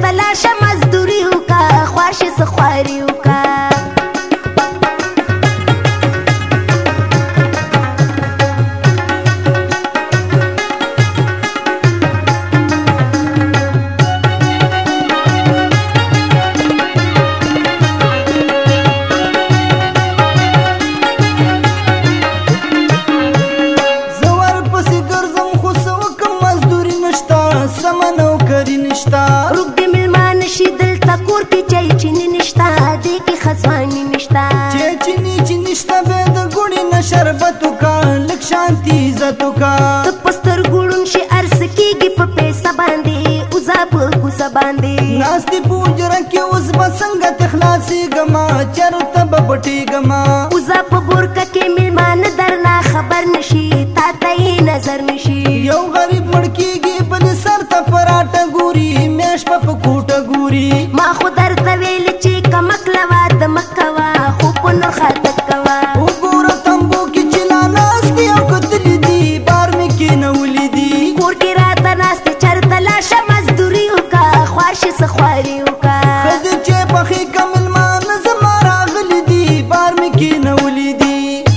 چرته لاشه مزدوري وکړه خواشې څه خواري وکړه روږ د میلمانه شي دلته کور کې چای چیني نشته دې کې خزواني نشته چای چیني چې نشته بیا د ګوړې نه شربت وکړه لږ شانتي عزت وکړه ته په سترګو ړوند شي ارس کېږي په پیسه باندې اوزه په کوڅه باندې ناستې په حجره کې اوس به څنګه ته خلاصېږمه چېرته به پټېږمه اوزه په بورکه کې میلمانه درنه خبر نشي تا ته یې نظر نشي یو غریب مړ کېږي بلې سر ته پراټه ګوري میاشت به په کوټه ګوري ما خو درته ویل چې کمک لوه د مه کوه خو په نور خاطر کوه وګوره تمبو کې چې لا ناستې او کتلي دي بار مې کېنولي دي کور کې راته ناستې چرته لاشه مزدوري وکړه خواشې څه خواري وکړه ښځې چې پخې که مېلمانه زما راغلي دي بار مې کېنولي دي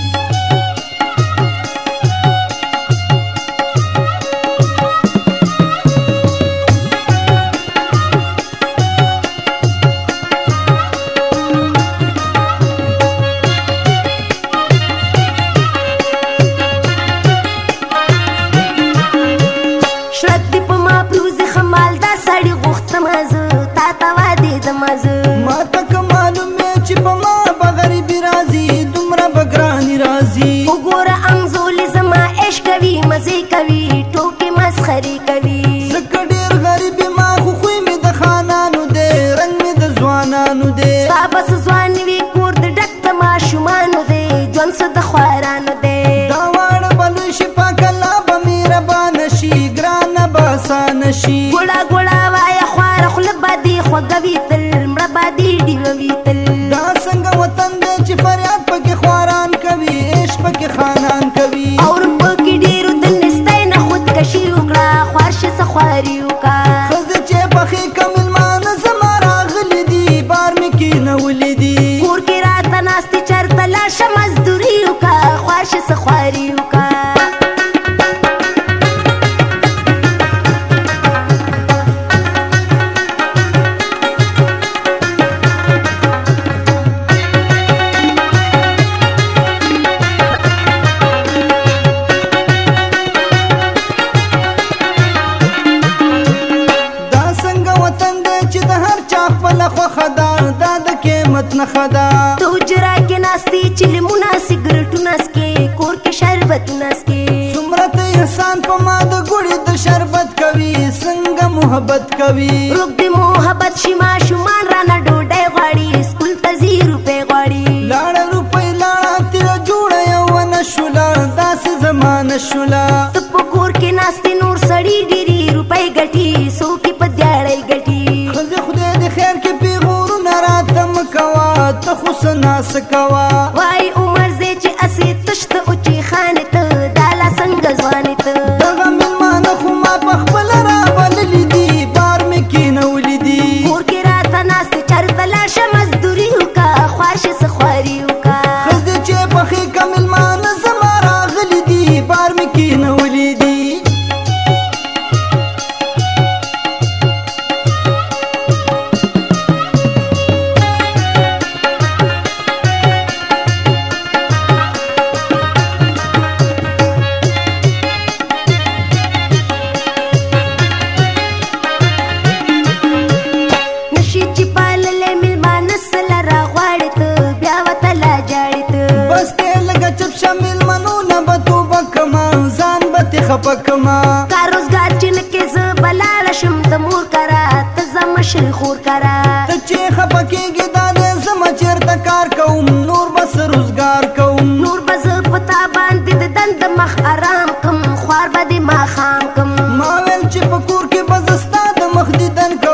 ما ته که معلوم یې چې په ما به غریبي راځي دومره به ګراني راځي وګوره انځولې زما عشق کوي مزې کوي ټوکې مسخرې کوي ځکه ډېر غریب ما خو خوی مې د خانانو دی رنګ مې د ځوانانو دی ستا بس ځوان وي کور د ډک د ماشومانو دی ژوند څه د خوارانو دی دا واړه به لوی شي پاک الله به مهربانه شي ګرانه به اسانه شي ګوړه ګوړه وایه خواره خوله به دې خوږه وي تل مړه به دې ډیوه وي تل دا څنګه وطن دی چې فریاد پکې خواران کوي عشق پکې خانان کوي اور پکې ډېرو د نستی نه خودکشي وکړه خواشې څه خواري وکړه ښځې چې پخې که مېلمانه زما راغلي دي بار مې کېنولي دي کور کې راته ناستې چرته لاشه مزدوري وکړه خواشې څه خواري وکړه نخه ده ته حجره کې ناستې چې لیمونه سګرټونه څکې کور کې شربتونه څکې څومره ته احسان په ما د ګوړې د شربت کوي څنګه محبت کوي روږ د محبت شي ماشومان رانه ډوډۍ غواړي سکول ته ځي روپۍ غواړي لاړه روپۍ لاړه تیره جوړه یو ونه شوله داسې زمانه شوله ته په کور کې ناستې نور سړي ډېرې روپۍ ګټي څوک یې په دیاړۍ ګټي ښځې خدای د خیر کې پیغورونه راته مه کوه ته خو څه ناسه کوه وایي عمر دی چې اسې تش ته اوچې خانې ته دا لا څنګه ځوانې ته دغه مېلمانه خو ما پخپله رابللي دي بار مې کېنولي دي کور کې راته ناستې چرته لاشه مزدوري وکړه خواشې څه خواري وکړه ښځې چې پخې که مېلمانه زما راغلي دي بار مې کېنولي دي خپکما کار روزګار چې نکې زه بلاړه شم د مور کرا ته زه مشر خور کرا ته چې خپکېږې دا دی زما چېرته کار کوم نور به څه روزګار کوم نور به زه په تا باندې د دند مخ ارام کم خوار به دې ماښام کم ما ویل چې په کور کې به زه ستا د مخ دیدن